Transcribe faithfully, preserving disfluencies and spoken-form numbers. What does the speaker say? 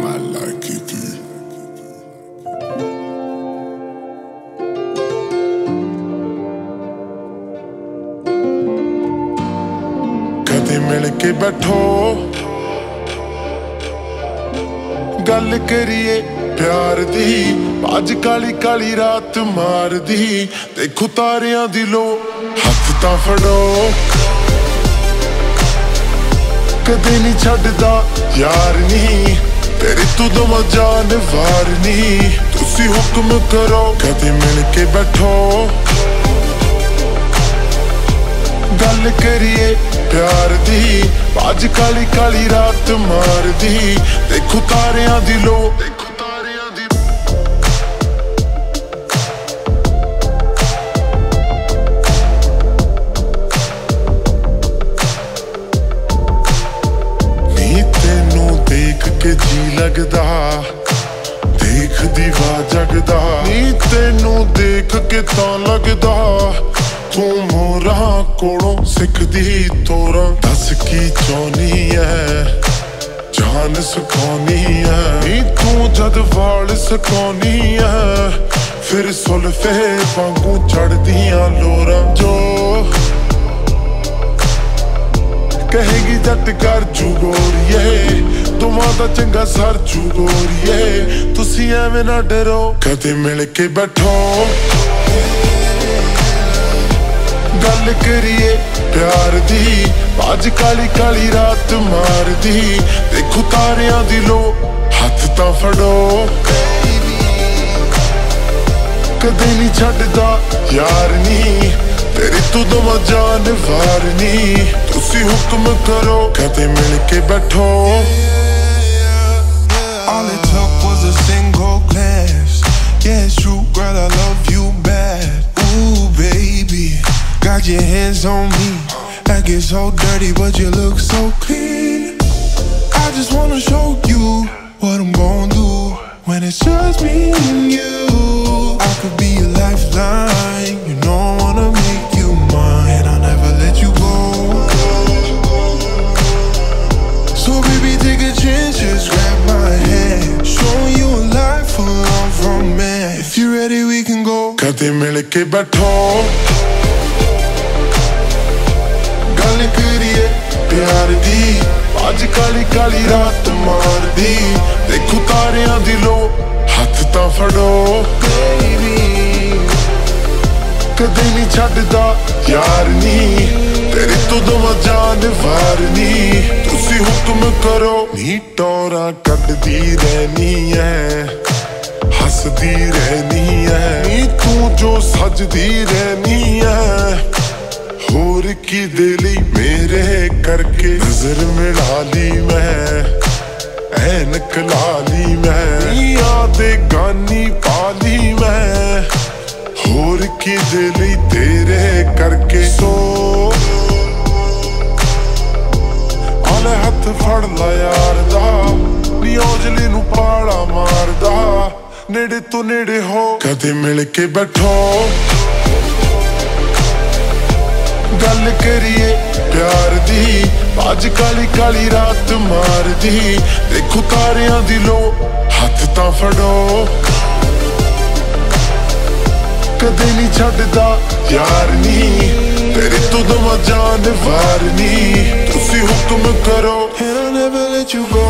कदे मिल के बैठो गल करिए प्यार दी अज काली काली रात मार दी देखो तारियां दी लो हथ तां फड़ो कदे नहीं छड्डदा यार नी तेरी तू दवा जान वार नी तुसी हुक्म करो कदे मिल के बैठो गल करिए प्यार दी अज काली काली रात मार दी देखो तारियां दी लो देखो तारियां दी नी तेनू देख के जी लगदा देख दीवा जगदा नी तेनू देख के तां लगदा तू मोरा कोलों सिखदी तोरा दस की चाहनी है जान सुखानी है नी तू जद वाल सुखानी है फिर सुल्फे वांगू चढ़दियां लोरा जो कहेगी जट कर जू गोरिए तुमां दा चंगा सर जू गोरिए तुसी एवें ना डरो कदे मिल के बैठो गल करिए प्यार दी अज काली काली रात मार दी देखो तारियां दी लो हथ तां फड़ो कदे नहीं छड्डदा यार नी तेरी तू दवा जान वार नी तुसी हुक्म करो कदे मिल के बैठो All it took was a single glance. Yeah, it's true, girl, I love you bad. Ooh, baby, got your hands on me. I get so dirty, but you look so clean. I just wanna show you what I'm gon' do when it's just me and you. I could be a lifeline, you know I wanna make you mine, and I'll never let you go. So baby, take a chance, just grab my hand, show you a life full of romance. If you're ready, we can go. कदे मिल के बैठो गल करिए प्यार दी अज काली काली रात मार दी देखो तारियां दी लो हथ तां फड़ो कदे नहीं छड्डदा यार नी तेरी तू दवा जान वार नी तुसी हुक्म करो नी टोरा कटदी रहनी है हसदी रहनी है नी तू जो सजदी रहनी है होर की दिली मेरे करके नजर मिला ली मैं ऐनक ला ली मैं यादे गानी पाली मैं होर की दिली तेरे करके सो आले हथ फड़ ला यार दा नी औजली नू पाला मारदा नेड़े तो नेड़े हो कदे मिल के बैठो गल करिए प्यार दी अज काली काली रात मार दी देखो तारियां दी लो हथ तां फड़ो कदे नहीं छड्डदा यार नी तेरी तू दवा जान वार नी तुसी हुक्म करो And I'll never let you go.